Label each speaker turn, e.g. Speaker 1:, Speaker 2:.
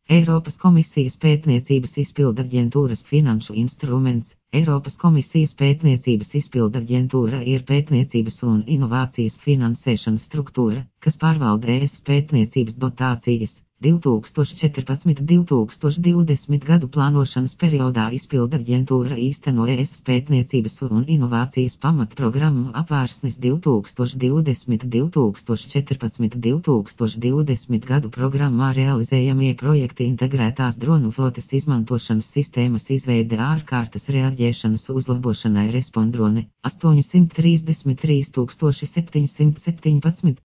Speaker 1: Eiropas komisijas pētniecības izpilda aģentūras finanšu instruments. Eiropas komisijas pētniecības izpilda aģentūra ir pētniecības un inovācijas finansēšanas struktūra, kas pārvalda ES pētniecības dotācijas. 2014–2020 gadu plānošanas periodā izpilda aģentūra īsteno ES pētniecības un inovācijas pamatprogrammu Apvērsnis 2020, 2014–2020 gadu programmā realizējamie projekti integrētās dronu flotes izmantošanas sistēmas izveide ārkārtas reaģēšanas uzlabošanai Respondrone 833 717.